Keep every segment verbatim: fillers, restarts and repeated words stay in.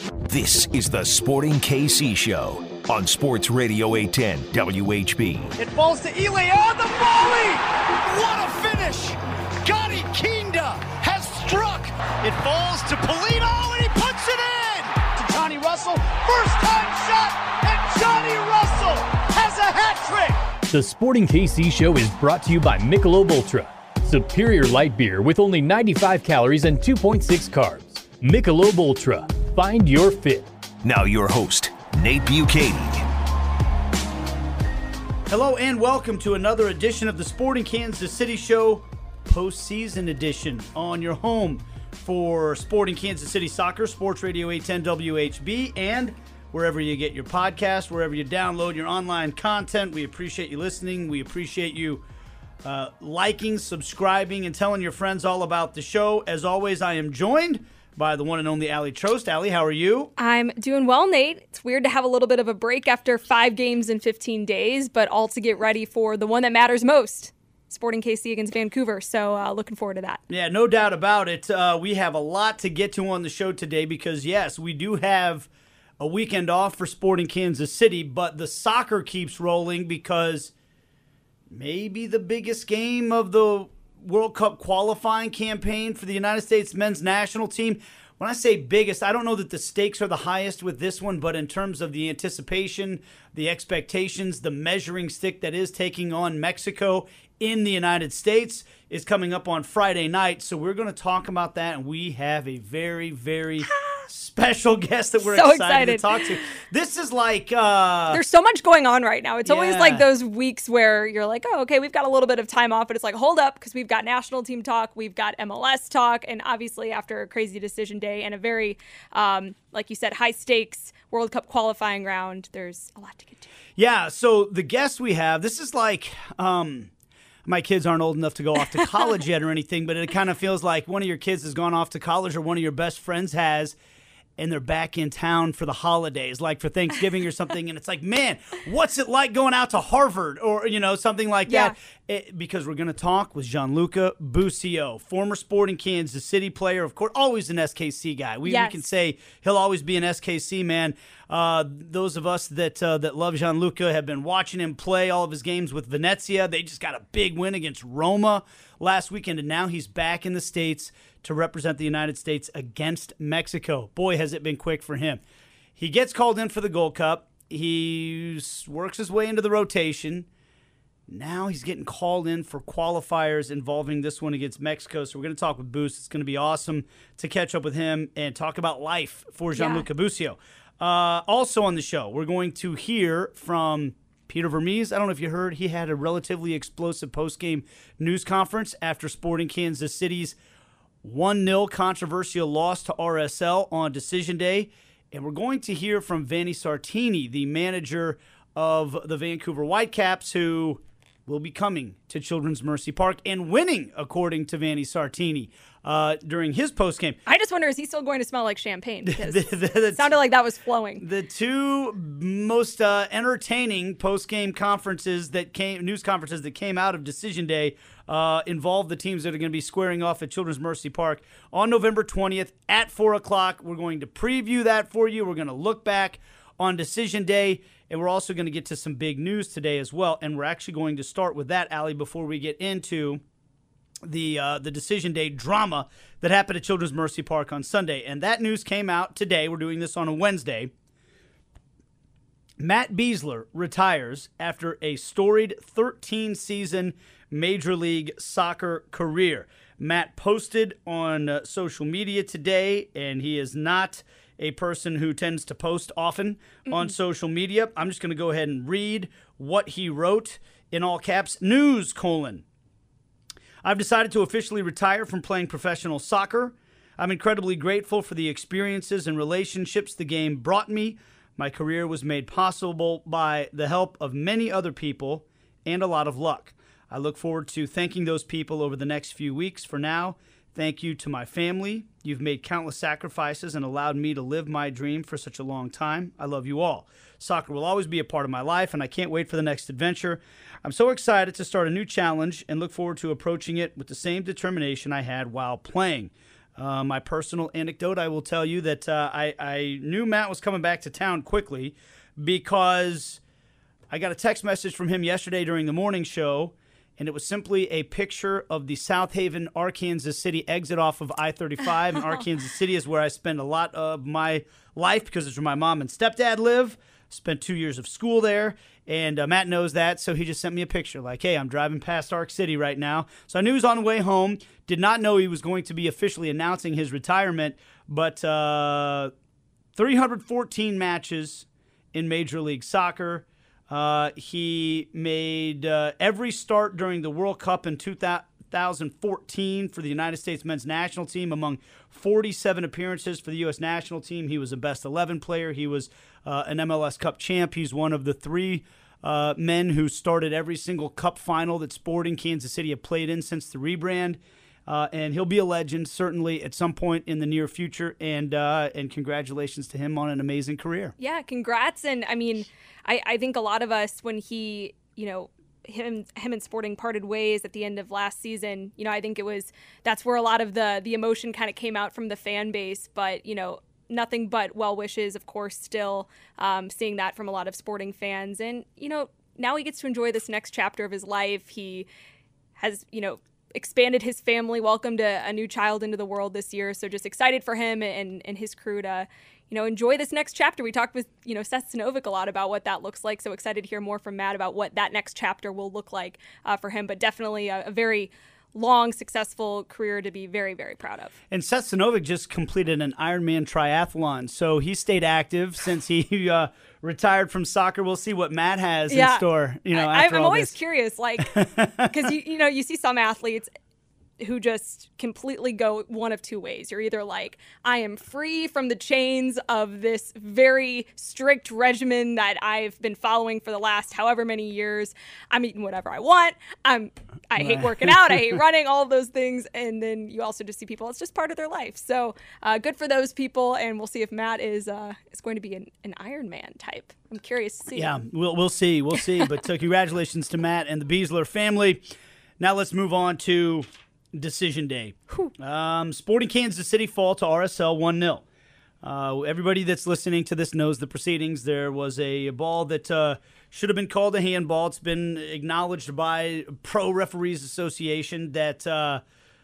This is the Sporting K C Show on Sports Radio eight ten W H B. It falls to Ely on the volley. What a finish. Gotti Kinda has struck. It falls to Polino, and he puts it in. To Johnny Russell. First time shot, and Johnny Russell has a hat trick. The Sporting K C Show is brought to you by Michelob Ultra. Superior light beer with only ninety-five calories and two point six carbs. Michelob Ultra. Find your fit. Now your host, Nate Bukaty. Hello and welcome to another edition of the Sporting Kansas City Show, postseason edition, on your home for Sporting Kansas City Soccer, Sports Radio eight ten W H B, and wherever you get your podcast, wherever you download your online content. We appreciate you listening. We appreciate you uh, liking, subscribing, and telling your friends all about the show. As always, I am joined by the one and only Allie Trost. Allie, how are you? I'm doing well, Nate. It's weird to have a little bit of a break after five games in fifteen days, but all to get ready for the one that matters most, Sporting K C against Vancouver. So uh, looking forward to that. Yeah, no doubt about it. Uh, we have a lot to get to on the show today because, yes, we do have a weekend off for Sporting Kansas City, but the soccer keeps rolling because maybe the biggest game of the World Cup qualifying campaign for the United States men's national team. When I say biggest, I don't know that the stakes are the highest with this one, but in terms of the anticipation, the expectations, the measuring stick that is taking on Mexico in the United States is coming up on Friday night. So we're going to talk about that, and we have a very, very special guest that we're so excited, excited to talk to. This is like... Uh, There's so much going on right now. It's yeah. always like those weeks where you're like, oh, okay, we've got a little bit of time off, but it's like, hold up, because we've got national team talk, we've got M L S talk, and obviously after a crazy decision day and a very, um, like you said, high stakes World Cup qualifying round, there's a lot to get to. Yeah, so the guest we have, this is like... Um, my kids aren't old enough to go off to college yet or anything, but it kind of feels like one of your kids has gone off to college or one of your best friends has, and they're back in town for the holidays, like for Thanksgiving or something. And it's like, man, what's it like going out to Harvard or, you know, something like Yeah. that? It, because we're going to talk with Gianluca Busio, former Sporting Kansas City player, of course, always an S K C guy. We, Yes. we can say he'll always be an S K C man. Uh, those of us that uh, that love Gianluca have been watching him play all of his games with Venezia. They just got a big win against Roma last weekend, and now he's back in the States to represent the United States against Mexico. Boy, has it been quick for him. He gets called in for the Gold Cup. He works his way into the rotation. Now he's getting called in for qualifiers involving this one against Mexico. So we're going to talk with Boost. It's going to be awesome to catch up with him and talk about life for Gianluca Yeah. Busio. Uh, also on the show, we're going to hear from Peter Vermes. I don't know if you heard, he had a relatively explosive post-game news conference after Sporting Kansas City's one nil controversial loss to R S L on decision day. And we're going to hear from Vanni Sartini, the manager of the Vancouver Whitecaps, who will be coming to Children's Mercy Park and winning, according to Vanni Sartini, uh, during his postgame. I just wonder, is he still going to smell like champagne? Because The- the- the- it sounded like that was flowing. The two most uh, entertaining post-game conferences that came, news conferences that came out of Decision Day uh, involved the teams that are going to be squaring off at Children's Mercy Park on November twentieth at four o'clock. We're going to preview that for you. We're going to look back on Decision Day, and we're also going to get to some big news today as well. And we're actually going to start with that, Allie, before we get into the uh, the Decision Day drama that happened at Children's Mercy Park on Sunday. And that news came out today. We're doing this on a Wednesday. Matt Besler retires after a storied thirteen-season Major League Soccer career. Matt posted on uh, social media today, and he is not a person who tends to post often mm-hmm. on social media. I'm just going to go ahead and read what he wrote in all caps. News, colon. I've decided to officially retire from playing professional soccer. I'm incredibly grateful for the experiences and relationships the game brought me. My career was made possible by the help of many other people and a lot of luck. I look forward to thanking those people over the next few weeks. For now, thank you to my family. You've made countless sacrifices and allowed me to live my dream for such a long time. I love you all. Soccer will always be a part of my life, and I can't wait for the next adventure. I'm so excited to start a new challenge and look forward to approaching it with the same determination I had while playing. Uh, my personal anecdote, I will tell you that uh, I, I knew Matt was coming back to town quickly because I got a text message from him yesterday during the morning show, and it was simply a picture of the South Haven, Arkansas City exit off of I thirty-five. And Arkansas City is where I spend a lot of my life because it's where my mom and stepdad live. Spent two years of school there, and uh, Matt knows that, so he just sent me a picture like, hey, I'm driving past Ark City right now. So I knew he was on the way home. Did not know he was going to be officially announcing his retirement, but uh, three hundred fourteen matches in Major League Soccer. Uh, he made uh, every start during the World Cup in two thousand fourteen for the United States men's national team. Among forty-seven appearances for the U S national team, he was a best eleven player. He was uh, an M L S Cup champ. He's one of the three uh, men who started every single Cup final that Sporting Kansas City have played in since the rebrand. Uh, and he'll be a legend, certainly, at some point in the near future. And uh, and congratulations to him on an amazing career. Yeah, congrats. And, I mean, I, I think a lot of us, when he, you know, him him and Sporting parted ways at the end of last season, you know, I think it was, that's where a lot of the, the emotion kind of came out from the fan base. But, you know, nothing but well wishes, of course, still um, seeing that from a lot of Sporting fans. And, you know, now he gets to enjoy this next chapter of his life. He has, you know, expanded his family, welcomed a, a new child into the world this year. So just excited for him and, and his crew to, you know, enjoy this next chapter. We talked with, you know, Seth Sinovic a lot about what that looks like. So excited to hear more from Matt about what that next chapter will look like uh, for him. But definitely a, a very long, successful career to be very, very proud of. And Seth Sinovic just completed an Ironman triathlon. So he stayed active since he uh, retired from soccer. We'll see what Matt has yeah. in store. You know, I, after I'm all always this. curious, like, because you, you know, you see some athletes who just completely go one of two ways. You're either like, I am free from the chains of this very strict regimen that I've been following for the last however many years. I'm eating whatever I want. I'm, I hate working out. I hate running, all of those things. And then you also just see people, it's just part of their life. So uh, good for those people. And we'll see if Matt is uh, is going to be an, an Ironman type. I'm curious to see. Yeah, we'll, we'll see. We'll see. But uh, congratulations to Matt and the Beasler family. Now let's move on to Decision Day. Um, Sporting Kansas City fall to R S L one nil. Uh, everybody that's listening to this knows the proceedings. There was a ball that uh, should have been called a handball. It's been acknowledged by Pro Referees Association that uh,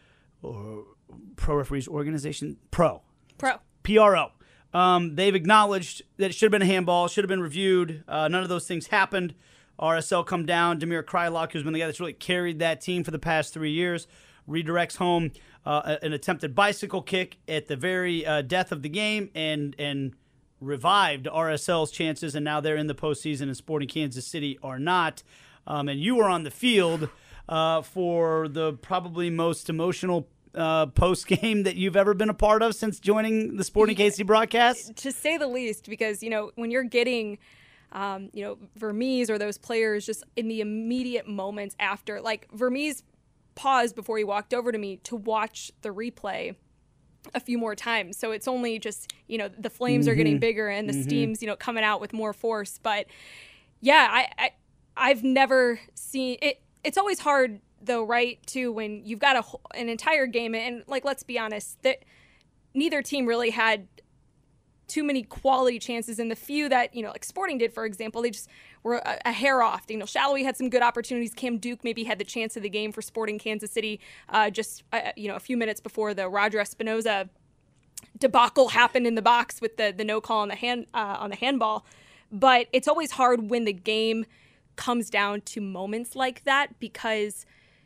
or Pro Referees Organization, Pro. Pro. P R O. Um, they've acknowledged that it should have been a handball, should have been reviewed. Uh, none of those things happened. R S L come down. Damir Kreilach, who's been the guy that's really carried that team for the past three years, redirects home uh, an attempted bicycle kick at the very uh, death of the game and and revived R S L's chances, and now they're in the postseason, and Sporting Kansas City are not. Um, and you were on the field uh, for the probably most emotional uh, post-game that you've ever been a part of since joining the Sporting K C broadcast? To say the least, because, you know, when you're getting um, you know, Vermes or those players just in the immediate moments after, like Vermes paused before he walked over to me to watch the replay a few more times. So it's only just, you know, the flames mm-hmm. are getting bigger and the mm-hmm. steam's, you know, coming out with more force. But yeah, I, I I've never seen it. It's always hard though, right? Too, when you've got a, an entire game, and like, let's be honest, that neither team really had too many quality chances, and the few that, you know, like Sporting did, for example, they just were a, a hair off. You know, Shallowy had some good opportunities. Cam Duke maybe had the chance of the game for Sporting Kansas City uh, just, uh, you know, a few minutes before the Roger Espinoza debacle happened in the box with the the no call on the hand uh, on the handball. But it's always hard when the game comes down to moments like that, because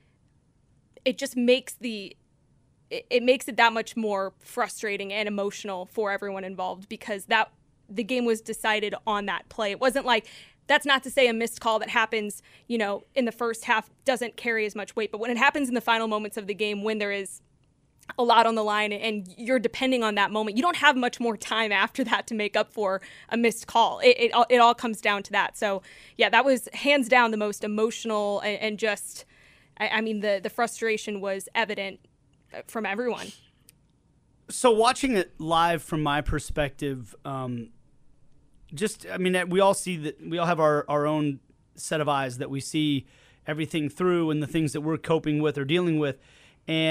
it just makes the it makes it that much more frustrating and emotional for everyone involved, because that the game was decided on that play. It wasn't like, that's not to say a missed call that happens, you know, in the first half doesn't carry as much weight, but when it happens in the final moments of the game, when there is a lot on the line and you're depending on that moment, you don't have much more time after that to make up for a missed call. It it, it all comes down to that. So yeah, that was hands down the most emotional, and, and just, I, I mean, the, the frustration was evident from everyone. So watching it live from my perspective, um, just, I mean, we all see that, we all have our, our own set of eyes that we see everything through and the things that we're coping with or dealing with. And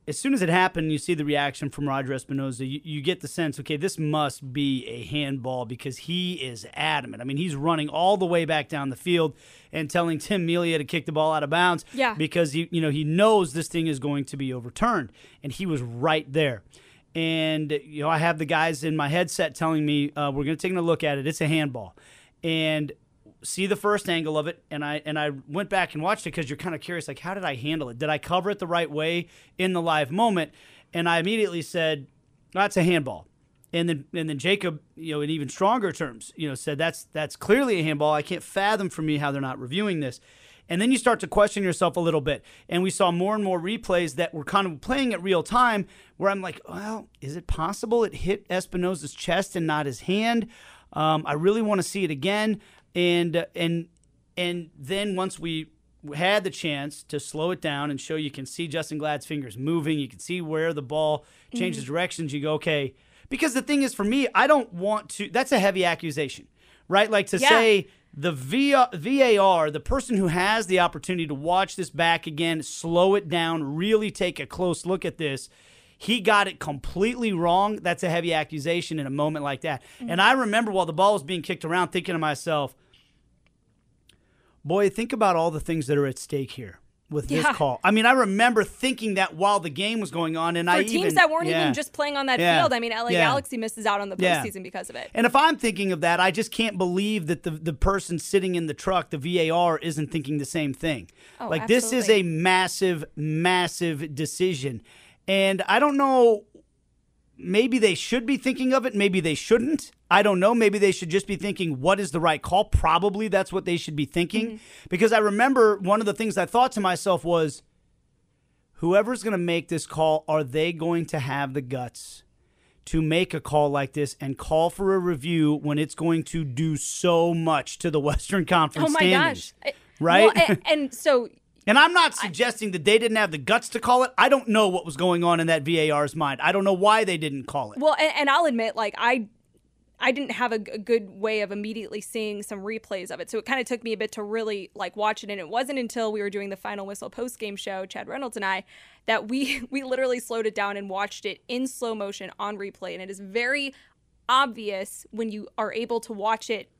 as soon as it happened, you see the reaction from Roger Espinoza, you, you get the sense, okay, this must be a handball because he is adamant. I mean, he's running all the way back down the field and telling Tim Melia to kick the ball out of bounds yeah. because he, you know, he knows this thing is going to be overturned, and he was right there. And you know, I have the guys in my headset telling me uh, we're going to take a look at it. It's a handball, and see the first angle of it, and I and I went back and watched it because you're kind of curious, like, how did I handle it? Did I cover it the right way in the live moment? And I immediately said, that's a handball. And then and then Jacob, you know, in even stronger terms, you know, said that's that's clearly a handball. I can't fathom for me how they're not reviewing this. And then you start to question yourself a little bit. And we saw more and more replays that were kind of playing at real time where I'm like, well, is it possible it hit Espinoza's chest and not his hand? Um, I really want to see it again. And uh, and and then once we had the chance to slow it down and show you can see Justin Glad's fingers moving, you can see where the ball changes mm-hmm. directions, you go, okay. Because the thing is, for me, I don't want to – that's a heavy accusation, right? Like to yeah. say the V A R, the person who has the opportunity to watch this back again, slow it down, really take a close look at this, he got it completely wrong. That's a heavy accusation in a moment like that. Mm-hmm. And I remember while the ball was being kicked around thinking to myself, boy, think about all the things that are at stake here with yeah. this call. I mean, I remember thinking that while the game was going on. And For I teams even, that weren't yeah. even just playing on that yeah. field. I mean, L A yeah. Galaxy misses out on the postseason yeah. because of it. And if I'm thinking of that, I just can't believe that the, the person sitting in the truck, the V A R, isn't thinking the same thing. Oh, like, absolutely. This is a massive, massive decision. And I don't know, maybe they should be thinking of it. Maybe they shouldn't. I don't know. Maybe they should just be thinking, what is the right call? Probably that's what they should be thinking. Mm-hmm. Because I remember one of the things I thought to myself was, whoever's going to make this call, are they going to have the guts to make a call like this and call for a review when it's going to do so much to the Western Conference oh my standings? gosh. Right? Well, and, and so... And I'm not suggesting that they didn't have the guts to call it. I don't know what was going on in that V A R's mind. I don't know why they didn't call it. Well, and, and I'll admit, like, I I didn't have a, a good way of immediately seeing some replays of it. So it kind of took me a bit to really, like, watch it. And it wasn't until we were doing the Final Whistle post-game show, Chad Reynolds and I, that we, we literally slowed it down and watched it in slow motion on replay. And it is very obvious when you are able to watch it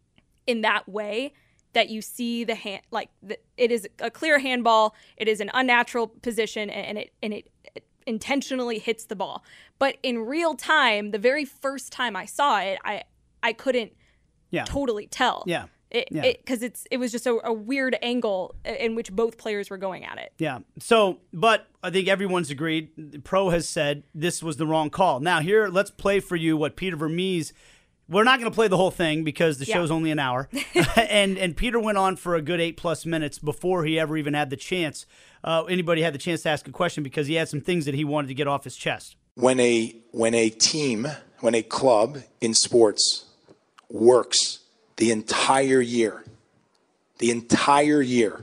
in that way that you see the hand, like the, it is a clear handball. It is an unnatural position, and, and it and it, it intentionally hits the ball. But in real time, the very first time I saw it, I I couldn't yeah. totally tell. Yeah, it yeah. because it, it's it was just a, a weird angle in which both players were going at it. Yeah. So, but I think everyone's agreed. The pro has said this was the wrong call. Now here, let's play for you what Peter Vermees. We're not going to play the whole thing because the yeah. show's only an hour. and and Peter went on for a good eight-plus minutes before he ever even had the chance. Uh, anybody had the chance to ask a question because he had some things that he wanted to get off his chest. When a when a team, when a club in sports works the entire year, the entire year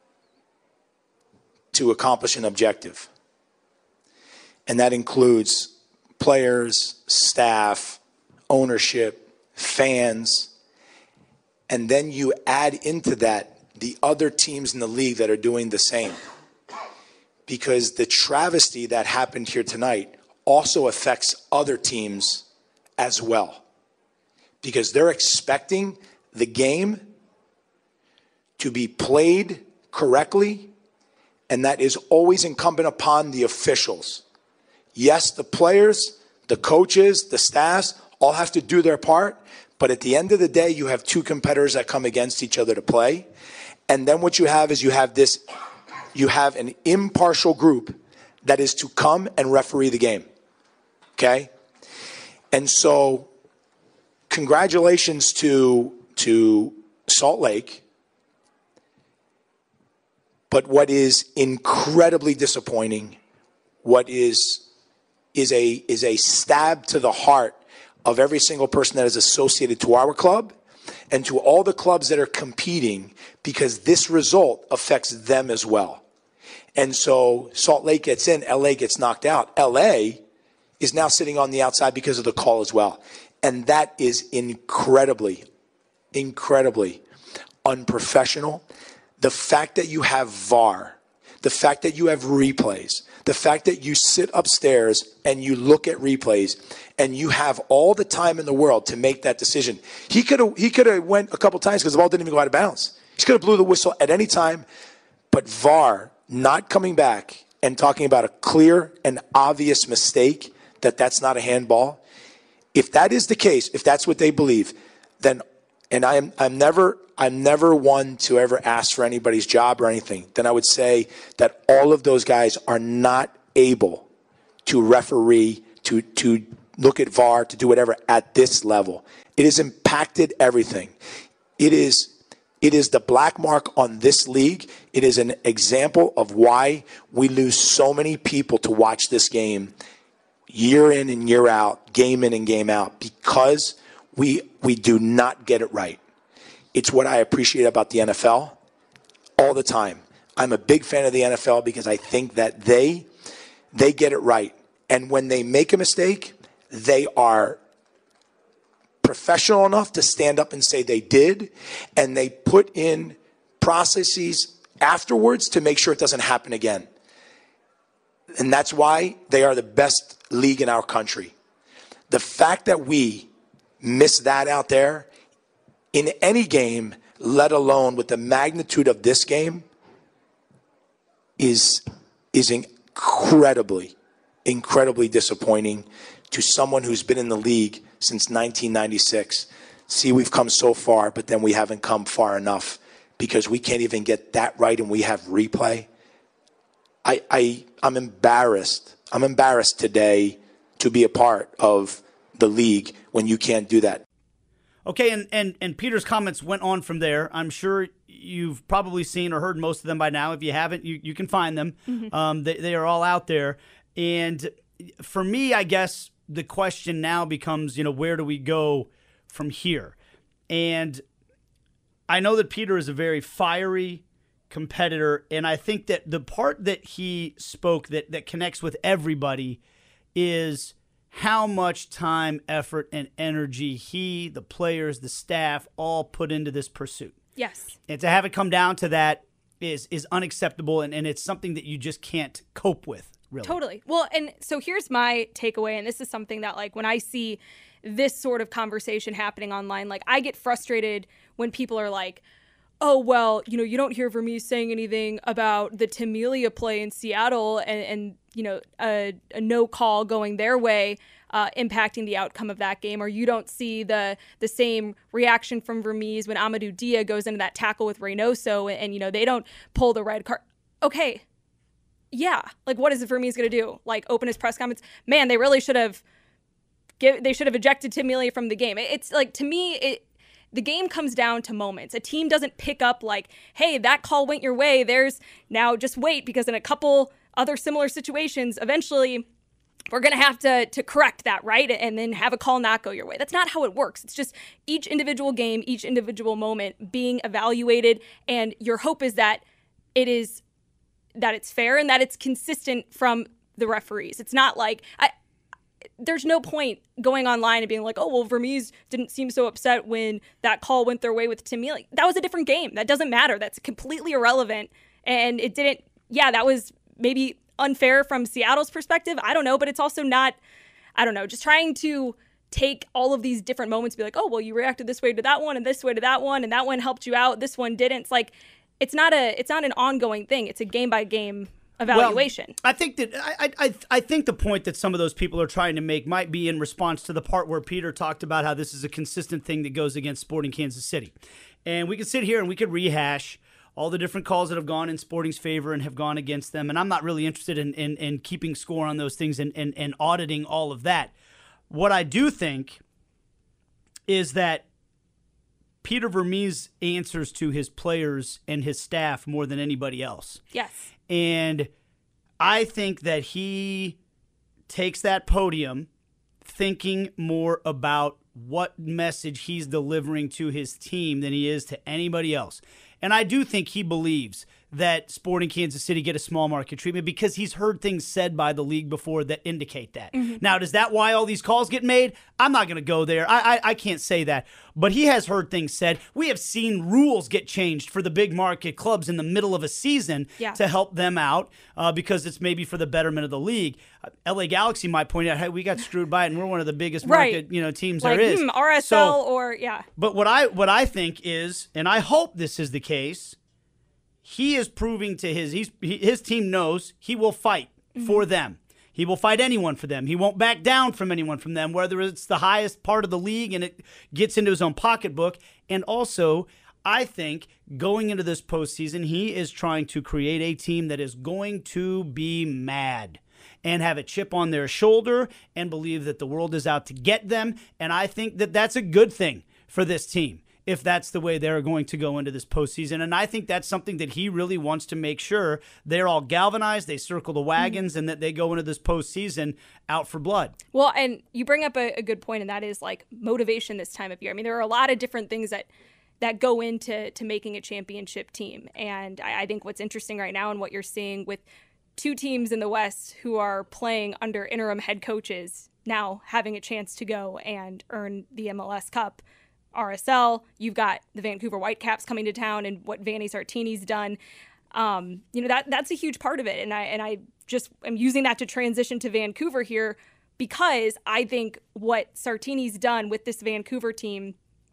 to accomplish an objective, and that includes players, staff, ownership, fans, and then you add into that the other teams in the league that are doing the same. Because the travesty that happened here tonight also affects other teams as well. Because they're expecting the game to be played correctly, and that is always incumbent upon the officials. Yes, the players, the coaches, the staffs, all have to do their part, but at the end of the day, you have two competitors that come against each other to play. And then what you have is you have this, you have an impartial group that is to come and referee the game. Okay? And so, congratulations to, to Salt Lake. But what is incredibly disappointing, what is, is a, is a stab to the heart of every single person that is associated to our club and to all the clubs that are competing, because this result affects them as well. And so Salt Lake gets in, L A gets knocked out. L A is now sitting on the outside because of the call as well. And that is incredibly, incredibly unprofessional. The fact that you have V A R, the fact that you have replays, the fact that you sit upstairs and you look at replays and you have all the time in the world to make that decision. He could have he could have went a couple times because the ball didn't even go out of bounds. He could have blew the whistle at any time, but V A R not coming back and talking about a clear and obvious mistake that that's not a handball. If that is the case, if that's what they believe, then, and I'm I'm never I'm never one to ever ask for anybody's job or anything, then I would say that all of those guys are not able to referee, to to look at V A R, to do whatever at this level. It has impacted everything. It is it is the black mark on this league. It is an example of why we lose so many people to watch this game year in and year out, game in and game out, because we we do not get it right. It's what I appreciate about the N F L all the time. I'm a big fan of the N F L because I think that they they get it right. And when they make a mistake, they are professional enough to stand up and say they did, and they put in processes afterwards to make sure it doesn't happen again. And that's why they are the best league in our country. The fact that we miss that out there in any game, let alone with the magnitude of this game, is is incredibly, incredibly disappointing to someone who's been in the league since nineteen ninety-six. See, we've come so far, but then we haven't come far enough because we can't even get that right and we have replay. I, I, I'm embarrassed. I'm embarrassed today to be a part of the league when you can't do that. Okay, and, and, and Peter's comments went on from there. I'm sure you've probably seen or heard most of them by now. If you haven't, you, you can find them. Mm-hmm. Um, they, they are all out there. And for me, I guess the question now becomes, you know, where do we go from here? And I know that Peter is a very fiery competitor, and I think that the part that he spoke that, that connects with everybody is how much time, effort, and energy he, the players, the staff, all put into this pursuit. Yes. And to have it come down to that is is unacceptable, and, and it's something that you just can't cope with, really. Totally. Well, and so here's my takeaway, and this is something that, like, when I see this sort of conversation happening online, like, I get frustrated when people are like, oh, well, you know, you don't hear Vermes saying anything about the Tim Melia play in Seattle and, and you know, a, a no call going their way, uh, impacting the outcome of that game. Or you don't see the the same reaction from Vermes when Amadou Dia goes into that tackle with Reynoso and, and, you know, they don't pull the red card. Okay, yeah. Like, what is Vermes going to do? Like, open his press conference? Man, they really should have, give, they should have ejected Tim Melia from the game. It, it's like, to me, it, the game comes down to moments. A team doesn't pick up like, hey, that call went your way. There's now just wait, because in a couple other similar situations, eventually we're going to have to to correct that, right? And then have a call not go your way. That's not how it works. It's just each individual game, each individual moment being evaluated. And your hope is that it is, that it's fair and that it's consistent from the referees. It's not like, I, there's no point going online and being like, oh, well, Vermes didn't seem so upset when that call went their way with Tim Melia. That was a different game. That doesn't matter. That's completely irrelevant. And it didn't, yeah, that was maybe unfair from Seattle's perspective. I don't know, but it's also not, I don't know, just trying to take all of these different moments, be like, oh, well, you reacted this way to that one and this way to that one, and that one helped you out. This one didn't. It's like, it's not a, it's not an ongoing thing. It's a game by game evaluation. Well, I think that I, I I think the point that some of those people are trying to make might be in response to the part where Peter talked about how this is a consistent thing that goes against Sporting Kansas City. And we could sit here and we could rehash all the different calls that have gone in Sporting's favor and have gone against them. And I'm not really interested in in, in keeping score on those things and, and, and auditing all of that. What I do think is that Peter Vermes answers to his players and his staff more than anybody else. Yes. And I think that he takes that podium thinking more about what message he's delivering to his team than he is to anybody else. And I do think he believes that Sporting Kansas City get a small market treatment because he's heard things said by the league before that indicate that. Mm-hmm. Now, is that why all these calls get made? I'm not going to go there. I, I I can't say that. But he has heard things said. We have seen rules get changed for the big market clubs in the middle of a season yeah. to help them out uh, because it's maybe for the betterment of the league. Uh, L A Galaxy might point out, hey, we got screwed by it, and we're one of the biggest right. market you know teams like, there is. Hmm, R S L so, or, yeah. But what I what I think is, and I hope this is the case, he is proving to his he's, his team knows he will fight mm-hmm. for them. He will fight anyone for them. He won't back down from anyone from them, whether it's the highest part of the league and it gets into his own pocketbook. And also, I think going into this postseason, he is trying to create a team that is going to be mad and have a chip on their shoulder and believe that the world is out to get them. And I think that that's a good thing for this team, if that's the way they're going to go into this postseason. And I think that's something that he really wants to make sure they're all galvanized, they circle the wagons, mm-hmm. and that they go into this postseason out for blood. Well, and you bring up a, a good point, and that is like motivation this time of year. I mean, there are a lot of different things that that go into to making a championship team. And I, I think what's interesting right now and what you're seeing with two teams in the West who are playing under interim head coaches now having a chance to go and earn the M L S Cup. R S L, you've got the Vancouver Whitecaps coming to town and what Vanni Sartini's done. Um, you know, that that's a huge part of it. And I and I just am using that to transition to Vancouver here because I think what Sartini's done with this Vancouver team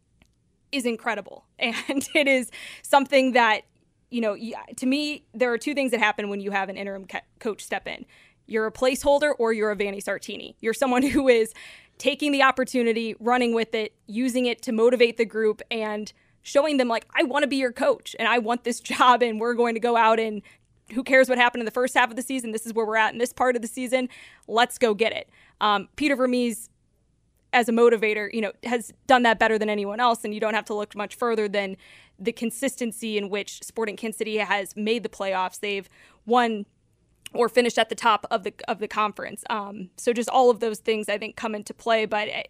is incredible. And it is something that, you know, to me, there are two things that happen when you have an interim coach step in. You're a placeholder or you're a Vanni Sartini. You're someone who is taking the opportunity, running with it, using it to motivate the group and showing them like, I want to be your coach and I want this job and we're going to go out and who cares what happened in the first half of the season? This is where we're at in this part of the season. Let's go get it. Um, Peter Vermes, as a motivator, you know, has done that better than anyone else. And you don't have to look much further than the consistency in which Sporting Kansas City has made the playoffs. They've won or finished at the top of the of the conference. Um, so just all of those things, I think, come into play. But it,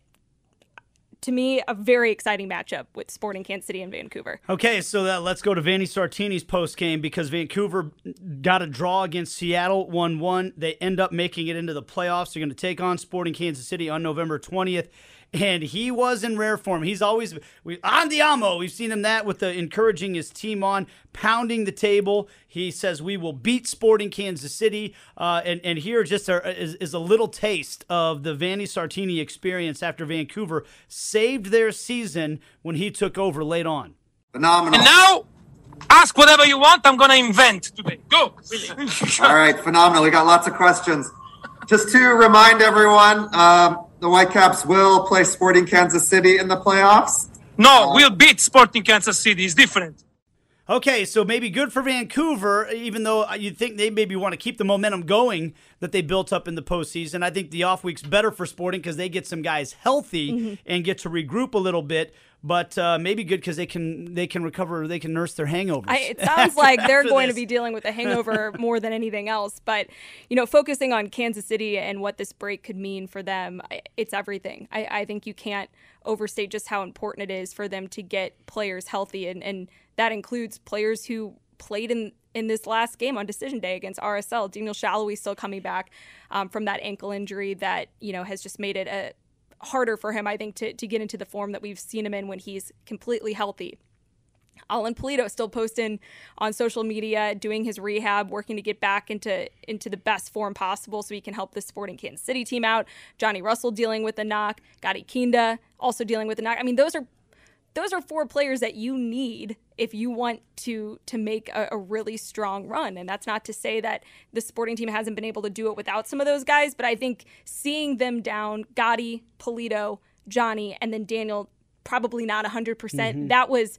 to me, a very exciting matchup with Sporting Kansas City and Vancouver. Okay, so that, let's go to Vanni Sartini's post-game because Vancouver got a draw against Seattle, one one. They end up making it into the playoffs. They're going to take on Sporting Kansas City on November twentieth. And he was in rare form. He's always we, Andiamo. We've seen him that with the encouraging his team on, pounding the table. He says we will beat Sporting Kansas City. Uh, and, and here just a, is, is a little taste of the Vanni Sartini experience after Vancouver saved their season when he took over late on. Phenomenal. And now, ask whatever you want. I'm going to invent today. Go. All right, phenomenal. We got lots of questions. Just to remind everyone, um, the Whitecaps will play Sporting Kansas City in the playoffs. No, uh, we'll beat Sporting Kansas City. It's different. Okay, so maybe good for Vancouver, even though you'd think they maybe want to keep the momentum going that they built up in the postseason. I think the off week's better for Sporting because they get some guys healthy mm-hmm. and get to regroup a little bit. But uh, maybe good because they can they can recover, they can nurse their hangovers. I, it sounds like they're going this. to be dealing with a hangover more than anything else. But, you know, focusing on Kansas City and what this break could mean for them, it's everything. I, I think you can't overstate just how important it is for them to get players healthy. And, and that includes players who played in, in this last game on decision day against R S L. Daniel Shalhoub still coming back um, from that ankle injury that, you know, has just made it a harder for him, I think, to, to get into the form that we've seen him in when he's completely healthy. Alan Pulido still posting on social media, doing his rehab, working to get back into, into the best form possible so he can help the Sporting Kansas City team out. Johnny Russell dealing with a knock. Gadi Kinda also dealing with a knock. I mean, those are those are four players that you need if you want to to make a, a really strong run. And that's not to say that the Sporting team hasn't been able to do it without some of those guys, but I think seeing them down, Gadi, Pulido, Johnny, and then Daniel, probably not one hundred percent, mm-hmm. that was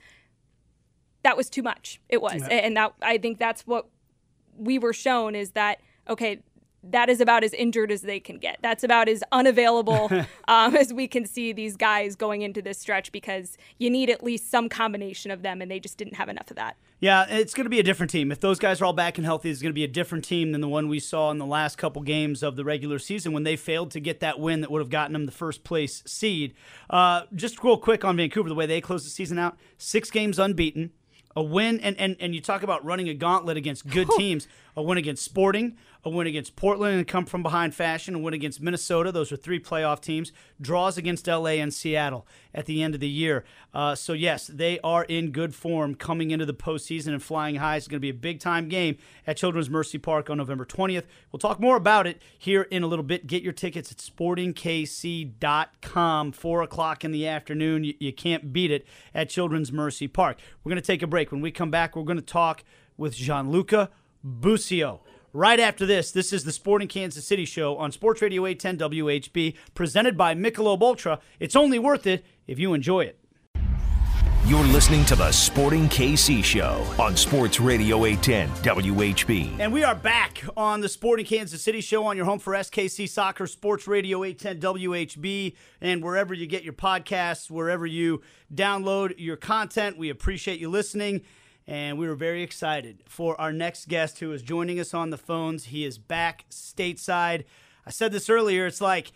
that was too much. It was. Yeah. And that I think that's what we were shown is that, okay, that is about as injured as they can get. That's about as unavailable um, as we can see these guys going into this stretch because you need at least some combination of them, and they just didn't have enough of that. Yeah, it's going to be a different team. If those guys are all back and healthy, it's going to be a different team than the one we saw in the last couple games of the regular season when they failed to get that win that would have gotten them the first place seed. Uh, just real quick on Vancouver, the way they closed the season out, six games unbeaten. A win, and, and, and you talk about running a gauntlet against good teams. A win against Sporting, a win against Portland and come from behind fashion, a win against Minnesota. Those are three playoff teams. Draws against L A and Seattle at the end of the year. Uh, so, yes, they are in good form coming into the postseason and flying high. It's going to be a big-time game at Children's Mercy Park on November twentieth. We'll talk more about it here in a little bit. Get your tickets at sporting k c dot com, four o'clock in the afternoon. You, you can't beat it at Children's Mercy Park. We're going to take a break. When we come back, we're going to talk with Gianluca Busio. Right after this, this is the Sporting Kansas City Show on Sports Radio eight ten W H B, presented by Michelob Ultra. It's only worth it if you enjoy it. You're listening to the Sporting K C Show on Sports Radio eight ten W H B. And we are back on the Sporting Kansas City Show on your home for S K C Soccer, Sports Radio eight ten W H B, and wherever you get your podcasts, wherever you download your content. We appreciate you listening. And we were very excited for our next guest who is joining us on the phones. He is back stateside. I said this earlier. It's like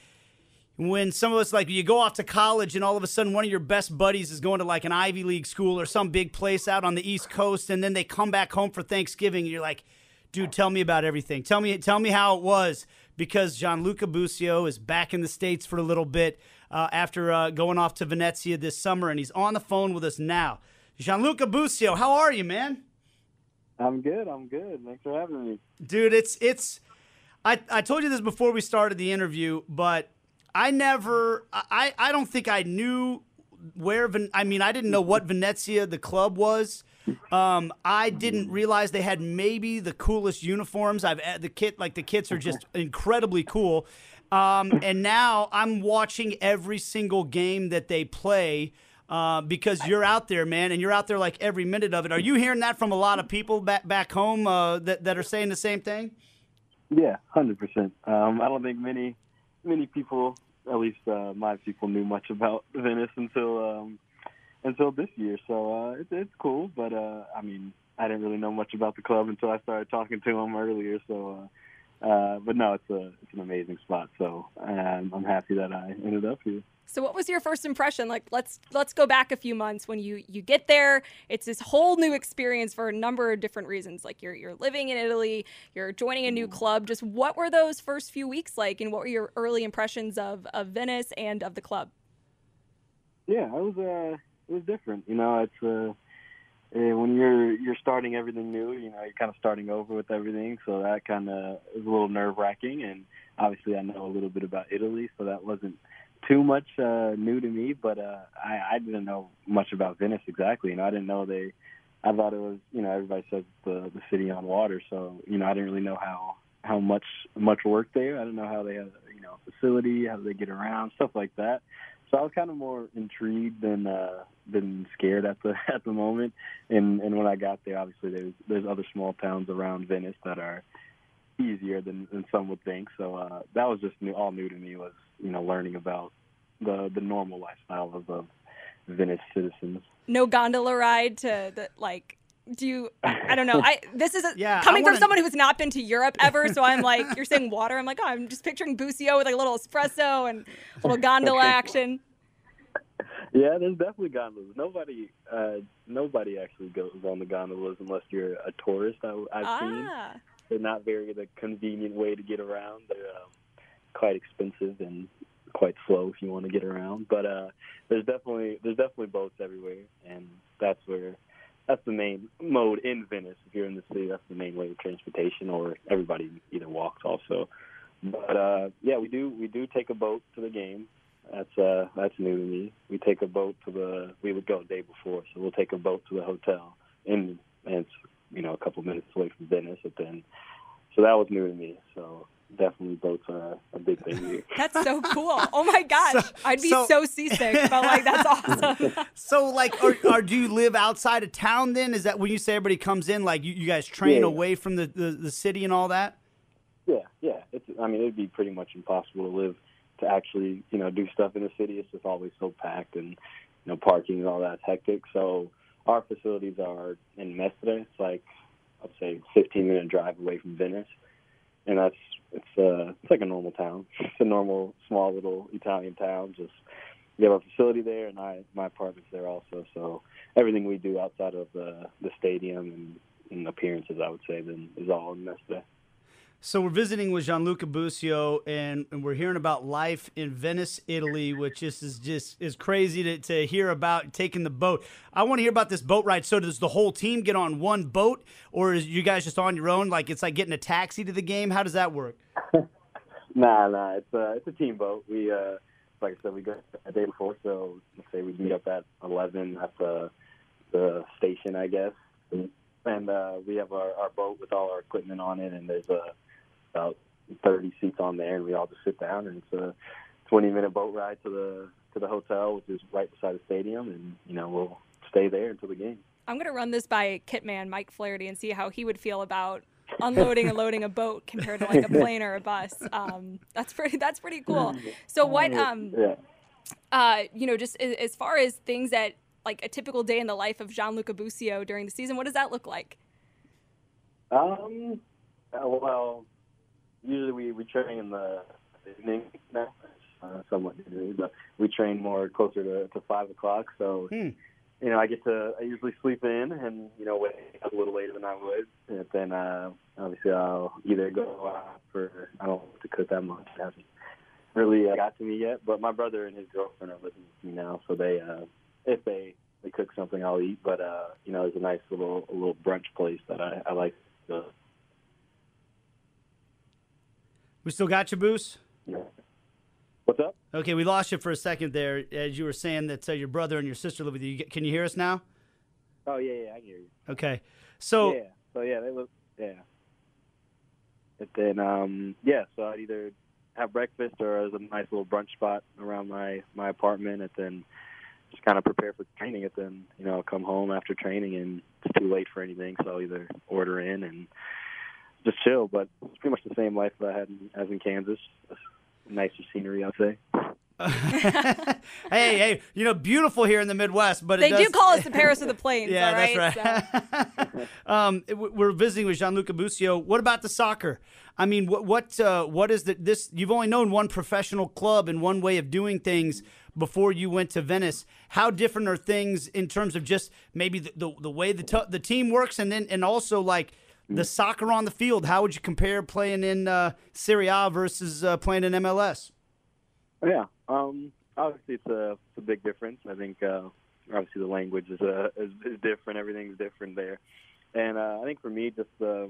when some of us, like, you go off to college and all of a sudden one of your best buddies is going to like an Ivy League school or some big place out on the East Coast, and then they come back home for Thanksgiving, and you're like, dude, tell me about everything. Tell me, tell me how it was, because Gianluca Busio is back in the States for a little bit uh, after uh, going off to Venezia this summer, and he's on the phone with us now. Gianluca Busio, how are you, man? I'm good. I'm good. Thanks for having me. Dude, it's it's I, I told you this before we started the interview, but I never I, I don't think I knew where Ven- I mean, I didn't know what Venezia the club was. Um, I didn't realize they had maybe the coolest uniforms. I've the kit like the kits are just incredibly cool. Um, and now I'm watching every single game that they play. Uh, because you're out there, man, and you're out there like every minute of it. Are you hearing that from a lot of people back back home uh, that that are saying the same thing? Yeah, one hundred percent. Um, I don't think many many people, at least uh, my people, knew much about Venice until um, until this year. So uh, it's it's cool, but uh, I mean, I didn't really know much about the club until I started talking to them earlier. So, uh, uh, but no, it's a it's an amazing spot. So um, I'm happy that I ended up here. So what was your first impression? Like, let's let's go back a few months when you, you get there. It's this whole new experience for a number of different reasons. Like you're you're living in Italy, you're joining a new club. Just what were those first few weeks like, and what were your early impressions of, of Venice and of the club? Yeah, it was uh, it was different. You know, it's uh, when you're you're starting everything new. You know, you're kind of starting over with everything. So that kind of is a little nerve wracking. And obviously, I know a little bit about Italy, so that wasn't too much uh, new to me, but uh, I, I didn't know much about Venice exactly. You know, I didn't know they. I thought it was, you know, everybody says the the city on water, so you know, I didn't really know how how much much work there. I didn't know how they had, you know, a facility, how they get around, stuff like that. So I was kind of more intrigued than uh, than scared at the at the moment. And and when I got there, obviously there's there's other small towns around Venice that are easier than, than some would think. So uh, that was just new, all new to me, was, you know, learning about the the normal lifestyle of the Venice citizens. No gondola ride to the, like, do you, I don't know. I This is a, yeah, coming wanna... from someone who has not been to Europe ever, so I'm like, you're saying water. I'm like, oh, I'm just picturing Busio with like a little espresso and a little gondola action. Yeah, there's definitely gondolas. Nobody uh, nobody actually goes on the gondolas unless you're a tourist, I, I've ah. seen. They're not very the convenient way to get around. They're um, quite expensive and quite slow if you want to get around. But uh, there's definitely there's definitely boats everywhere, and that's where that's the main mode in Venice. If you're in the city, that's the main way of transportation, or everybody either walks also. But uh, yeah, we do we do take a boat to the game. That's uh, that's new to me. We take a boat to the we would go a day before, so we'll take a boat to the hotel, and, and it's, you know, a couple minutes away from Venice, but then so that was new to me. So definitely boats are a big thing here. That's so cool. Oh my gosh. So, I'd be so, so seasick, but like, that's awesome. So like, are, are, do you live outside of town then? Is that when you say everybody comes in, like you, you guys train yeah. away from the, the, the city and all that? Yeah, yeah. It's, I mean, it'd be pretty much impossible to live, to actually, you know, do stuff in the city. It's just always so packed, and, you know, parking and all that's hectic. So our facilities are in Mestre. It's like, I'd say fifteen minute drive away from Venice. And that's, it's uh, it's like a normal town. It's a normal, small little Italian town, just, we have a facility there, and I my apartment's there also. So everything we do outside of the the stadium and, and appearances, I would say, then is all in Mestre. So we're visiting with Gianluca Busio, and, and we're hearing about life in Venice, Italy, which is, is just is crazy to, to hear about taking the boat. I want to hear about this boat ride. So does the whole team get on one boat, or is you guys just on your own? Like it's like getting a taxi to the game? How does that work? nah, nah, it's a, it's a team boat. We, uh, like I said, we go a day before, so let's say we meet up at eleven at the, the station, I guess. And uh, we have our, our boat with all our equipment on it, and there's a about thirty seats on there, and we all just sit down, and it's a twenty-minute boat ride to the to the hotel, which is right beside the stadium, and you know we'll stay there until the game. I'm gonna run this by Kitman Mike Flaherty and see how he would feel about unloading and loading a boat compared to like a plane or a bus. Um, that's pretty. That's pretty cool. So what? Um, yeah. uh, you know, just as, as far as things that like a typical day in the life of Gianluca Busio during the season, what does that look like? Um. Uh, well. Usually we, we train in the evening now, uh, somewhat early, but we train more closer to, to five o'clock. So, hmm. you know, I get to I usually sleep in and, you know, wake up a little later than I would. And then, uh, obviously, I'll either go out for, I don't like to cook that much. It hasn't really uh, got to me yet. But my brother and his girlfriend are living with me now. So they, uh, if they, they cook something, I'll eat. But, uh, you know, there's a nice little a little brunch place that I, I like to We still got you, Boos? Yeah. What's up? Okay, we lost you for a second there as you were saying that uh, your brother and your sister live with you. Can you hear us now? Oh, yeah, yeah, I can hear you. Okay. So, yeah, so yeah, they look, yeah. And then, um, yeah, so I'd either have breakfast or there's a nice little brunch spot around my, my apartment, and then just kind of prepare for training. And then, you know, I'll come home after training and it's too late for anything, so I'll either order in and just chill, but it's pretty much the same life that I had in, as in Kansas. Nicer scenery, I'd say. hey, hey, you know, beautiful here in the Midwest, but they it does... do call us the Paris of the Plains. Yeah, all right? that's right. So. um, we're visiting with Gianluca Busio. What about the soccer? I mean, what what uh, what is the, this? You've only known one professional club and one way of doing things before you went to Venice. How different are things in terms of just maybe the the, the way the t- the team works, and then and also like the soccer on the field? How would you compare playing in uh, Serie A versus uh, playing in M L S? Yeah, um, obviously it's a, it's a big difference. I think uh, obviously the language is, uh, is is different. Everything's different there, and uh, I think for me, just uh,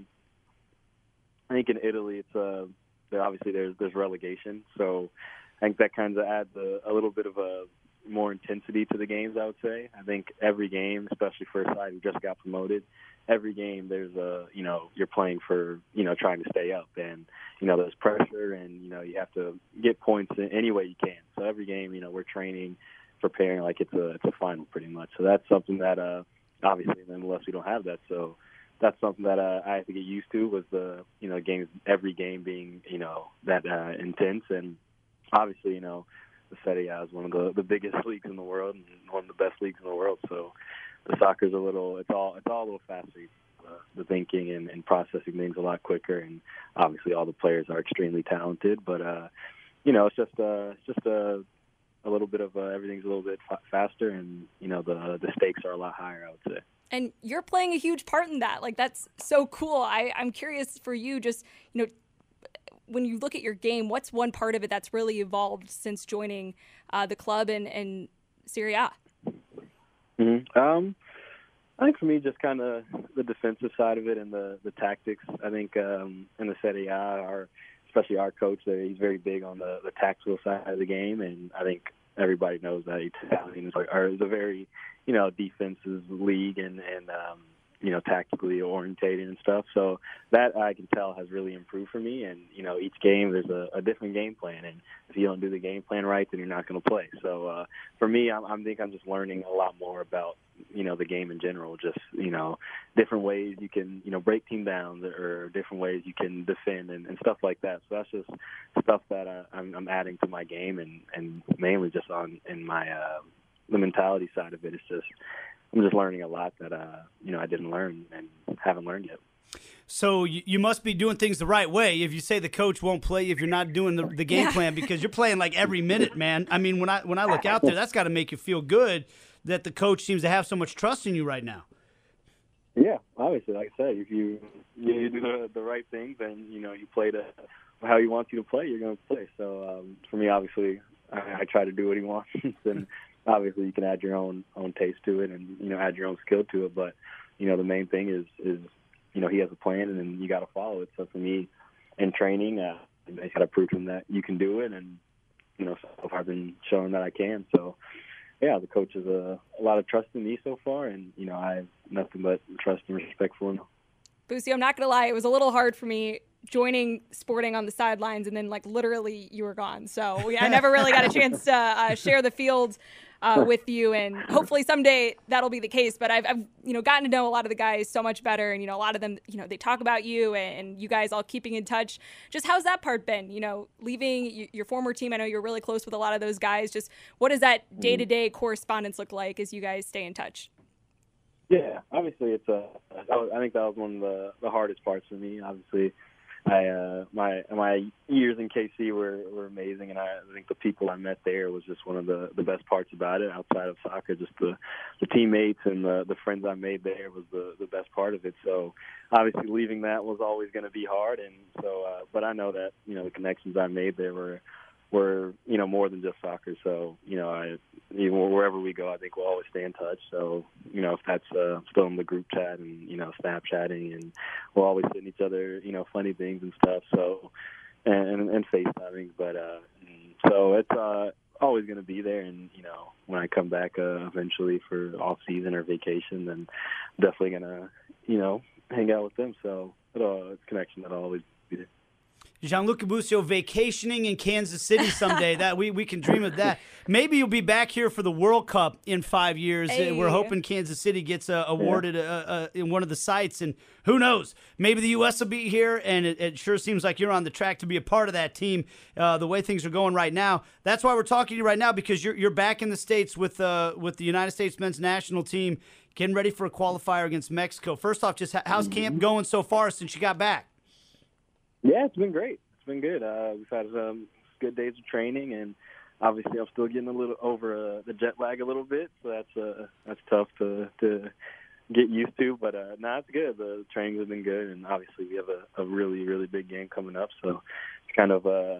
I think in Italy, it's uh, there obviously there's there's relegation, so I think that kind of adds a, a little bit of a more intensity to the games. I would say. I think every game, especially for a side who just got promoted, every game there's a, you know, you're playing for, you know, trying to stay up, and, you know, there's pressure, and, you know, you have to get points in any way you can. So every game, you know, we're training, preparing like it's a, it's a final pretty much. So that's something that, uh, obviously in M L S we don't have that. So that's something that uh, I have to get used to, was the, you know, games, every game being, you know, that uh, intense. And obviously, you know, the Serie A is one of the, the biggest leagues in the world and one of the best leagues in the world. So the soccer's a little, it's all, it's all a little faster. Uh, the thinking and, and processing things a lot quicker, and obviously all the players are extremely talented. But uh, you know, it's just uh, it's just a, a little bit of uh, everything's a little bit fa- faster, and you know the the stakes are a lot higher, I would say. And you're playing a huge part in that. Like, that's so cool. I, I'm curious for you, just, you know, when you look at your game, what's one part of it that's really evolved since joining uh, the club and, and Serie A? Mm-hmm. Um, I think for me, just kind of the defensive side of it and the, the tactics. I think um, in the Serie A, our, especially our coach, he's very big on the, the tactical side of the game, and I think everybody knows that Italian is, like, is a very, you know, defensive league and, and um, you know, tactically orientated and stuff. So that I can tell has really improved for me. And, you know, each game there's a, a different game plan. And if you don't do the game plan right, then you're not going to play. So uh, for me, I'm, I think I'm just learning a lot more about, you know, the game in general, just, you know, different ways you can, you know, break team down, or different ways you can defend and, and stuff like that. So that's just stuff that uh, I'm, I'm adding to my game, and, and mainly just on in my uh, the mentality side of it. It's just, I'm just learning a lot that, uh, you know, I didn't learn and haven't learned yet. So you, you must be doing things the right way if you say the coach won't play if you're not doing the, the game Yeah. plan, because you're playing like every minute, man. I mean, when I when I look out there, that's got to make you feel good that the coach seems to have so much trust in you right now. Yeah, obviously, like I said, if you you do the, the right things and you know you play to how he wants you to play, you're going to play. So um, for me, obviously, I, I try to do what he wants, and obviously you can add your own own taste to it and you know add your own skill to it. But you know the main thing is is you know he has a plan and then you got to follow it. So for me, in training, uh, I got to prove to him that you can do it, and you know so far I've been showing that I can. So. Yeah, the coach has a, a lot of trust in me so far, and, you know, I have nothing but trust and respect for him. Boosie, I'm not going to lie. It was a little hard for me joining Sporting on the sidelines, and then, like, literally you were gone. So yeah, I never really got a chance to uh, share the field uh, with you, and hopefully someday that'll be the case. But I've, I've, you know, gotten to know a lot of the guys so much better, and, you know, a lot of them, you know, they talk about you and, and you guys all keeping in touch. Just how's that part been, you know, leaving y- your former team? I know you're really close with a lot of those guys. Just what does that day-to-day correspondence look like as you guys stay in touch? Yeah, obviously it's a. I think that was one of the, the hardest parts for me. Obviously, I uh, my my years in K C were, were amazing, and I think the people I met there was just one of the, the best parts about it. Outside of soccer, just the, the teammates and the, the friends I made there was the, the best part of it. So obviously, leaving that was always going to be hard, and so uh, but I know that you know the connections I made there were. were, you know, more than just soccer. So, you know, I, even wherever we go, I think we'll always stay in touch. So, you know, if that's uh, still in the group chat and, you know, Snapchatting, and we'll always send each other, you know, funny things and stuff. So, and, and FaceTiming. But, uh, so it's uh, always going to be there. And, you know, when I come back uh, eventually for off season or vacation, then I'm definitely going to, you know, hang out with them. So it'll, it's a connection that'll always be there. Gianluca Busio vacationing in Kansas City someday. That we, we can dream of that. Maybe you'll be back here for the World Cup in five years. Hey. We're hoping Kansas City gets uh, awarded uh, uh, in one of the sites, and who knows? Maybe the U S will be here, and it, it sure seems like you're on the track to be a part of that team. Uh, the way things are going right now, that's why we're talking to you right now, because you're you're back in the States with uh, with the United States men's national team, getting ready for a qualifier against Mexico. First off, just how's camp going so far since you got back? Yeah, it's been great. It's been good. Uh, we've had some good days of training, and obviously I'm still getting a little over uh, the jet lag a little bit, so that's uh, that's tough to to get used to. But uh, no, it's good. The trainings have been good, and obviously we have a, a really really big game coming up, so it's kind of uh,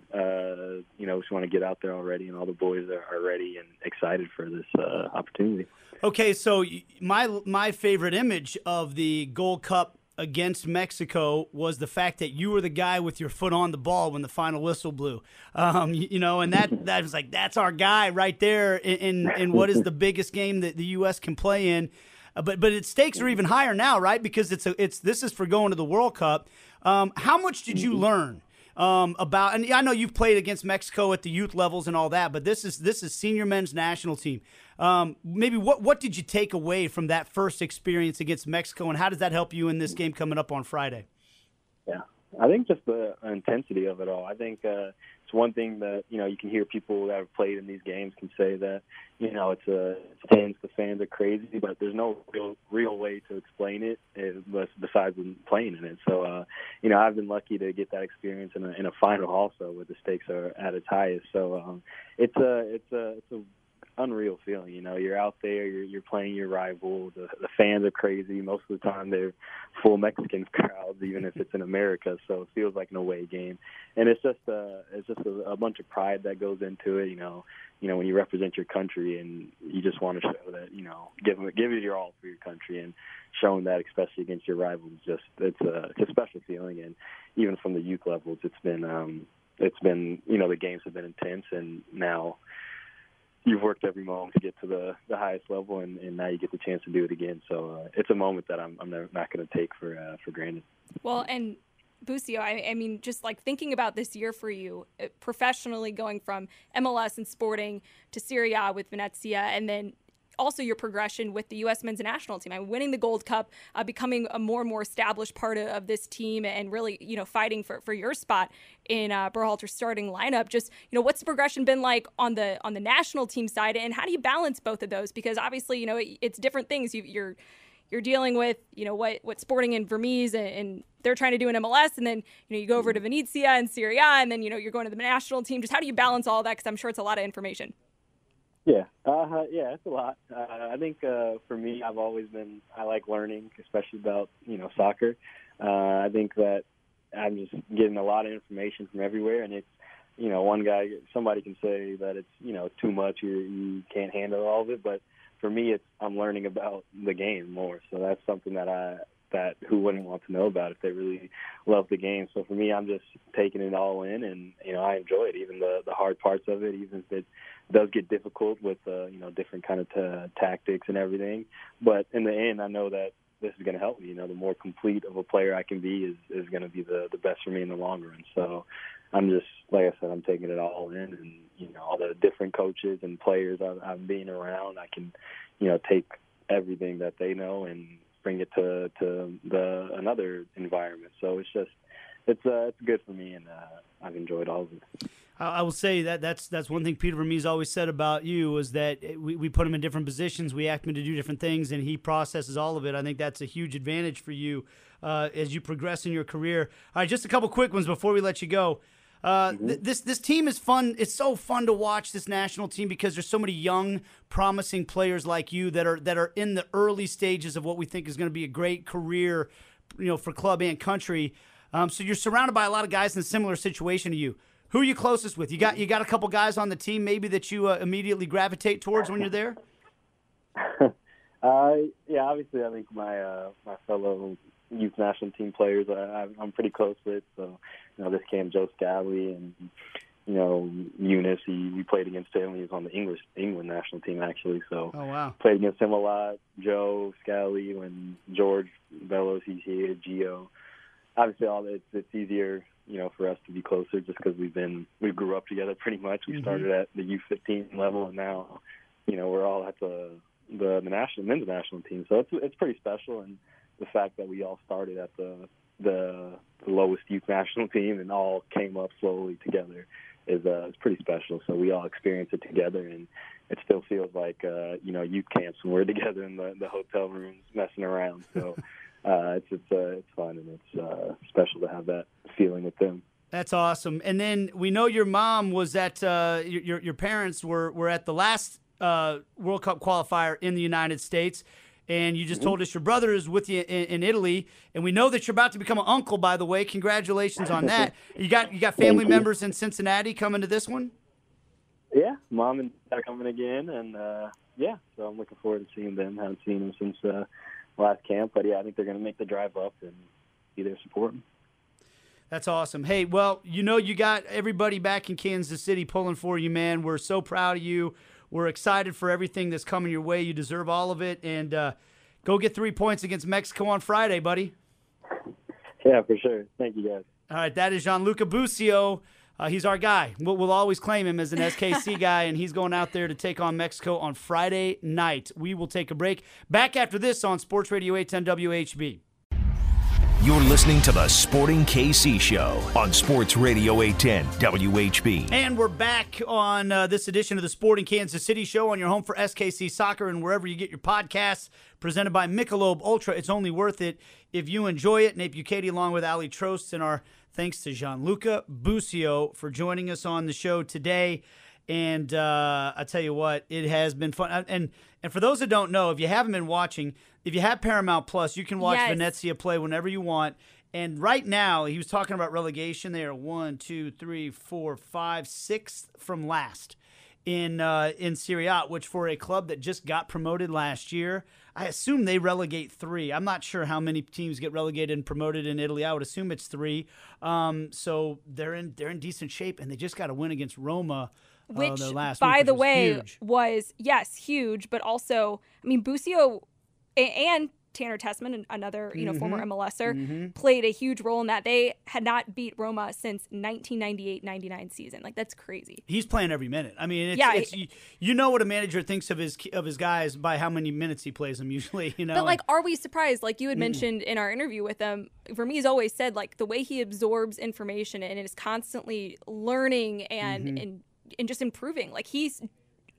uh, you know, just want to get out there already, and all the boys are, are ready and excited for this uh, opportunity. Okay, so my my favorite image of the Gold Cup against Mexico was the fact that you were the guy with your foot on the ball when the final whistle blew. Um, you, you know, and that that was like, that's our guy right there in, in, in what is the biggest game that the U S can play in. Uh, but but its stakes are even higher now, right? Because it's a, it's this is for going to the World Cup. Um, how much did you learn um, about? And I know you've played against Mexico at the youth levels and all that, but this is this is senior men's national team. Um, maybe what what did you take away from that first experience against Mexico, and how does that help you in this game coming up on Friday? Yeah, I think just the intensity of it all. I think uh, it's one thing that, you know, you can hear people that have played in these games can say that, you know, it's a it's intense, the fans are crazy, but there's no real real way to explain it besides playing in it. So, uh, you know, I've been lucky to get that experience in a, in a final also, where the stakes are at its highest. So um, it's a it's a it's a unreal feeling. You know, you're out there, you're, you're playing your rival. The, the fans are crazy. Most of the time they're full Mexican crowds, even if it's in America. So it feels like an away game, and it's just uh, it's just a, a bunch of pride that goes into it. You know, you know when you represent your country and you just want to show that, you know, give give it your all for your country, and showing that, especially against your rivals, just it's a it's a special feeling. And even from the youth levels, it's been um, it's been you know the games have been intense, and now you've worked every moment to get to the, the highest level, and, and now you get the chance to do it again. So uh, it's a moment that I'm I'm never, not going to take for uh, for granted. Well, and Busio, I, I mean, just like thinking about this year for you, uh, professionally going from M L S and Sporting to Serie A with Venezia, and then also your progression with the U S men's national team. I mean, winning the Gold Cup, uh, becoming a more and more established part of, of this team, and really, you know, fighting for, for your spot in uh, Berhalter's starting lineup. Just, you know, what's the progression been like on the on the national team side, and how do you balance both of those? Because obviously, you know, it, it's different things. You, you're you're dealing with, you know, what, what Sporting and Vermes and, and they're trying to do in M L S, and then, you know, you go over to Venezia and Serie A, and then, you know, you're going to the national team. Just how do you balance all that? Because I'm sure it's a lot of information. Yeah, uh, yeah, it's a lot. Uh, I think uh, for me, I've always been, I like learning, especially about, you know, soccer. Uh, I think that I'm just getting a lot of information from everywhere, and it's, you know, one guy, somebody can say that it's, you know, too much, you, you can't handle all of it, but for me, it's, I'm learning about the game more, so that's something that I, that who wouldn't want to know about if they really love the game. So for me, I'm just taking it all in, and, you know, I enjoy it, even the, the hard parts of it, even if it does get difficult with, uh, you know, different kind of t- tactics and everything. But in the end, I know that this is going to help me. You know, the more complete of a player I can be is, is going to be the, the best for me in the long run. So I'm just, like I said, I'm taking it all in, and, you know, all the different coaches and players I've, I've been around, I can, you know, take everything that they know and bring it to, to the another environment. So it's just, it's uh, it's good for me, and uh, I've enjoyed all of it. I will say that that's that's one thing Peter Vermes always said about you, was that we, we put him in different positions, we ask him to do different things, and he processes all of it. I think that's a huge advantage for you uh, as you progress in your career. All right, just a couple quick ones before we let you go. Uh, Mm-hmm. th- this this team is fun. It's so fun to watch this national team because there's so many young, promising players like you that are that are in the early stages of what we think is going to be a great career, you know, for club and country. Um, so you're surrounded by a lot of guys in a similar situation to you. Who are you closest with? You got you got a couple guys on the team maybe that you uh, immediately gravitate towards when you're there? uh, yeah, obviously, I think my uh, my fellow youth national team players I, I'm pretty close with. So, you know, this came Joe Scally and, you know, Eunice. He, we played against him. He was on the English England national team, actually. So, oh, wow. Played against him a lot. Joe Scally, when George Bellows, he's here, Gio. Obviously, all it's, it's easier, you know, for us to be closer just because we've been we grew up together pretty much. We mm-hmm. started at the U fifteen level, and now, you know, we're all at the the, the national men's national team. So it's it's pretty special, and the fact that we all started at the the, the lowest youth national team and all came up slowly together is uh, is pretty special. So we all experience it together, and it still feels like uh, you know youth camps when we're together in the, the hotel rooms messing around. So. Uh, it's it's uh, it's fun, and it's uh, special to have that feeling with them. That's awesome. And then we know your mom was at uh, your your parents were were at the last uh, World Cup qualifier in the United States, and you just mm-hmm. told us your brother is with you in, in Italy, and we know that you're about to become an uncle. By the way, congratulations on that. You got you got family members in Cincinnati coming to this one. Yeah, mom and dad are coming again, and uh, yeah, so I'm looking forward to seeing them. Haven't seen them since. Uh, last camp, but yeah, I think they're going to make the drive up and be there supporting. That's awesome. Hey, well, you know you got everybody back in Kansas City pulling for you, man. We're so proud of you. We're excited for everything that's coming your way. You deserve all of it, and uh, go get three points against Mexico on Friday, buddy. Yeah, for sure. Thank you, guys. All right, that is Gianluca Busio. Uh, he's our guy. We'll, we'll always claim him as an S K C guy, and he's going out there to take on Mexico on Friday night. We will take a break. Back after this on Sports Radio eight ten W H B. You're listening to the Sporting K C Show on Sports Radio eight ten W H B. And we're back on uh, this edition of the Sporting Kansas City Show on your home for S K C Soccer and wherever you get your podcasts, presented by Michelob Ultra. It's only worth it if you enjoy it. Nate Bukaty along with Ali Trost, and our thanks to Gianluca Busio for joining us on the show today. And uh, I tell you what, it has been fun. And and for those that don't know, if you haven't been watching, if you have Paramount Plus, you can watch yes. Venezia play whenever you want. And right now, he was talking about relegation. They are one, two, three, four, five, sixth from last in uh, in Serie A, which for a club that just got promoted last year, I assume they relegate three. I'm not sure how many teams get relegated and promoted in Italy. I would assume it's three. Um, so they're in they're in decent shape, and they just got a win against Roma. Which, uh, their last by week, the which way, was, huge. was, yes, huge, but also, I mean, Busio and Tanner Tessman, another you know mm-hmm. former MLSer, mm-hmm. played a huge role in that. They had not beat Roma since nineteen ninety-eight ninety-nine season. Like, that's crazy. He's playing every minute. I mean, it's, yeah, it's, you, you know what a manager thinks of his of his guys by how many minutes he plays them usually. You know, but like, are we surprised? Like you had mm. mentioned in our interview with him, Vermes always said like the way he absorbs information and is constantly learning and mm-hmm. and and just improving. Like he's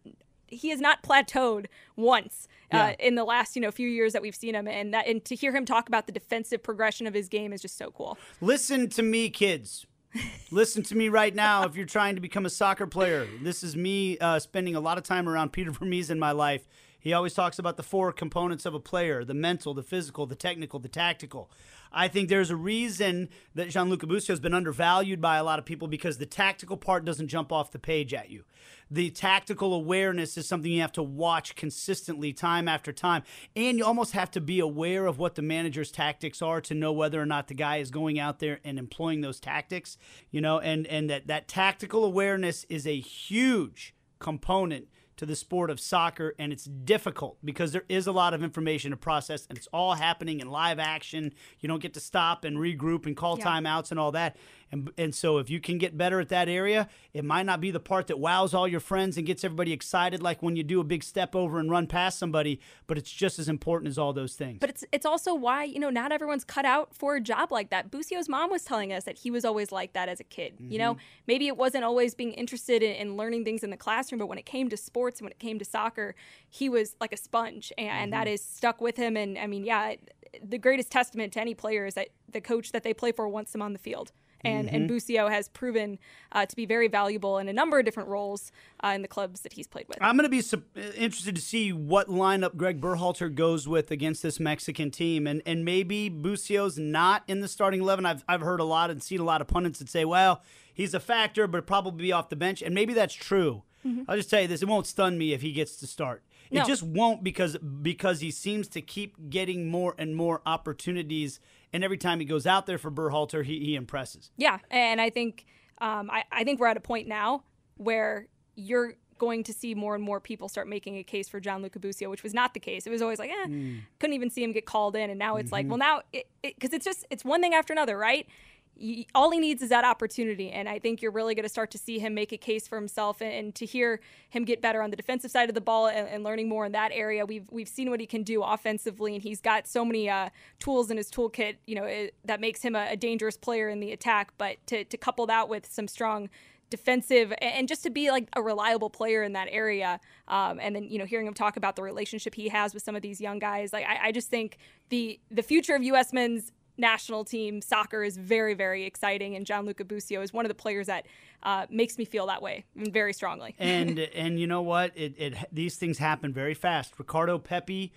he has not plateaued once uh, Yeah. in the last, you know, few years that we've seen him. And that, and to hear him talk about the defensive progression of his game is just so cool. Listen to me, kids. Listen to me right now if you're trying to become a soccer player. This is me uh, spending a lot of time around Peter Vermees in my life. He always talks about the four components of a player: the mental, the physical, the technical, the tactical. I think there's a reason that Gianluca Busio has been undervalued by a lot of people, because the tactical part doesn't jump off the page at you. The tactical awareness is something you have to watch consistently time after time. And you almost have to be aware of what the manager's tactics are to know whether or not the guy is going out there and employing those tactics. You know, and, and that, that tactical awareness is a huge component to the sport of soccer, and it's difficult because there is a lot of information to process, and it's all happening in live action. You don't get to stop and regroup and call Yeah. timeouts and all that. And and so if you can get better at that area, it might not be the part that wows all your friends and gets everybody excited like when you do a big step over and run past somebody, but it's just as important as all those things. But it's it's also why, you know, not everyone's cut out for a job like that. Busio's mom was telling us that he was always like that as a kid. Mm-hmm. You know, maybe it wasn't always being interested in, in learning things in the classroom, but when it came to sports and when it came to soccer, he was like a sponge, and, and Mm-hmm. that is stuck with him. And I mean, yeah, the greatest testament to any player is that the coach that they play for wants them on the field. And, Mm-hmm. and Busio has proven uh, to be very valuable in a number of different roles uh, in the clubs that he's played with. I'm going to be su- interested to see what lineup Greg Berhalter goes with against this Mexican team. And and maybe Busio's not in the starting eleven. I've, I've heard a lot and seen a lot of pundits that say, well, he's a factor, but probably be off the bench. And maybe that's true. Mm-hmm. I'll just tell you this. It won't stun me if he gets to start. It No. just won't, because because he seems to keep getting more and more opportunities. And every time he goes out there for Berhalter, he, he impresses. Yeah, and I think um, I, I think we're at a point now where you're going to see more and more people start making a case for Gianluca Busio, which was not the case. It was always like, eh, Mm. couldn't even see him get called in, and now it's Mm-hmm. like, well, now it because it, it's just it's one thing after another, right? Y- All he needs is that opportunity, and I think you're really going to start to see him make a case for himself, and, and to hear him get better on the defensive side of the ball and, and learning more in that area. We've we've seen what he can do offensively, and he's got so many uh, tools in his toolkit, you know, it, that makes him a, a dangerous player in the attack. But to to couple that with some strong defensive and just to be like a reliable player in that area, um, and then you know hearing him talk about the relationship he has with some of these young guys, like I, I just think the the future of U S men's national team soccer is very, very exciting, and Gianluca Busio is one of the players that uh, makes me feel that way very strongly. And and you know what? It, it these things happen very fast. Ricardo Pepi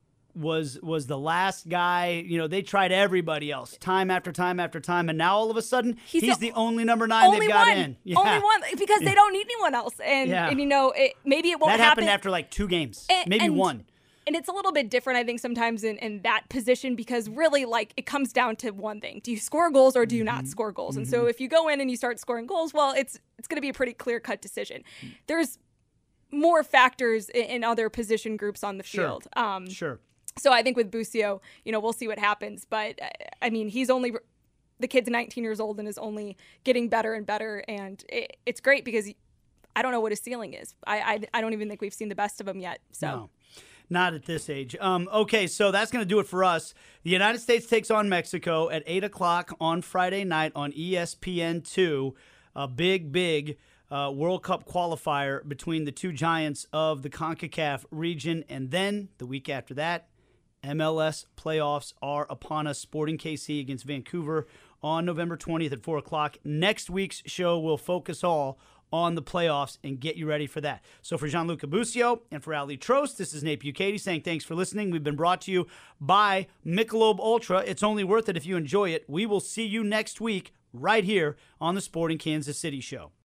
was was the last guy. You know, they tried everybody else time after time after time, and now all of a sudden he's, He's the, the only number nine only they've got one, in. Yeah. only one, because they don't need anyone else. And, Yeah. and you know, it, maybe it won't That happen happened after like two games, And- maybe and- one. And it's a little bit different, I think, sometimes in, in that position, because really, like, it comes down to one thing. Do you score goals or do you not score goals? And so if you go in and you start scoring goals, well, it's it's going to be a pretty clear-cut decision. There's more factors in, in other position groups on the Sure. field. Um, Sure. So I think with Busio, you know, we'll see what happens. But, uh, I mean, he's only... The kid's nineteen years old and is only getting better and better. And it, it's great because he, I don't know what his ceiling is. I, I I don't even think we've seen the best of him yet. So. No. Not at this age. Um, okay, so that's going to do it for us. The United States takes on Mexico at eight o'clock on Friday night on E S P N two. A big, big uh, World Cup qualifier between the two giants of the CONCACAF region. And then the week after that, M L S playoffs are upon us. Sporting K C against Vancouver on November twentieth at four o'clock. Next week's show will focus all on the playoffs and get you ready for that. So for Gianluca Busio and for Ali Trost, this is Nate Bukaty saying thanks for listening. We've been brought to you by Michelob Ultra. It's only worth it if you enjoy it. We will see you next week right here on the Sporting Kansas City Show.